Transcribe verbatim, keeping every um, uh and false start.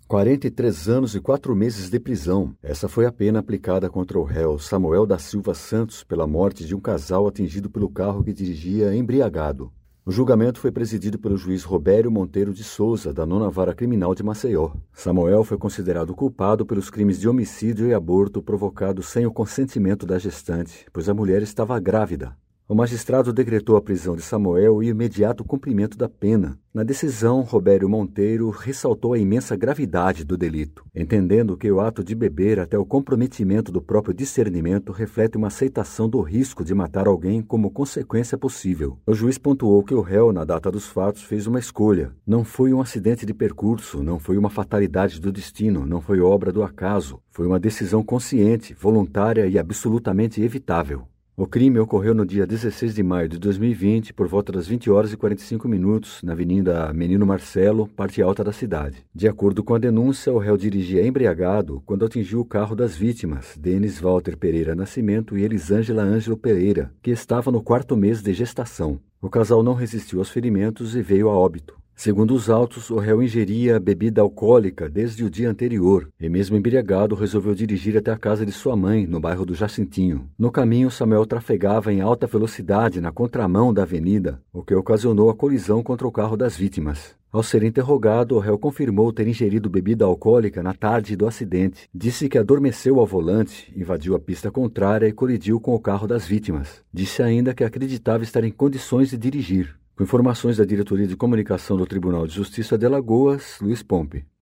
quarenta e três anos e quatro meses de prisão. Essa foi a pena aplicada contra o réu Samuel da Silva Santos pela morte de um casal atingido pelo carro que dirigia embriagado. O julgamento foi presidido pelo juiz Robério Monteiro de Souza, da nona Vara Criminal de Maceió. Samuel foi considerado culpado pelos crimes de homicídio e aborto provocados sem o consentimento da gestante, pois a mulher estava grávida. O magistrado decretou a prisão de Samuel e o imediato cumprimento da pena. Na decisão, Robério Monteiro ressaltou a imensa gravidade do delito, entendendo que o ato de beber até o comprometimento do próprio discernimento reflete uma aceitação do risco de matar alguém como consequência possível. O juiz pontuou que o réu, na data dos fatos, fez uma escolha. Não foi um acidente de percurso, não foi uma fatalidade do destino, não foi obra do acaso. Foi uma decisão consciente, voluntária e absolutamente evitável. O crime ocorreu no dia dezesseis de maio de dois mil e vinte, por volta das vinte horas e quarenta e cinco minutos, na Avenida Menino Marcelo, parte alta da cidade. De acordo com a denúncia, o réu dirigia embriagado quando atingiu o carro das vítimas, Denis Walter Pereira Nascimento e Elisângela Ângelo Pereira, que estava no quarto mês de gestação. O casal não resistiu aos ferimentos e veio a óbito. Segundo os autos, o réu ingeria bebida alcoólica desde o dia anterior e, mesmo embriagado, resolveu dirigir até a casa de sua mãe, no bairro do Jacintinho. No caminho, Samuel trafegava em alta velocidade na contramão da avenida, o que ocasionou a colisão contra o carro das vítimas. Ao ser interrogado, o réu confirmou ter ingerido bebida alcoólica na tarde do acidente. Disse que adormeceu ao volante, invadiu a pista contrária e colidiu com o carro das vítimas. Disse ainda que acreditava estar em condições de dirigir. Com informações da Diretoria de Comunicação do Tribunal de Justiça de Alagoas, Luiz Pompe.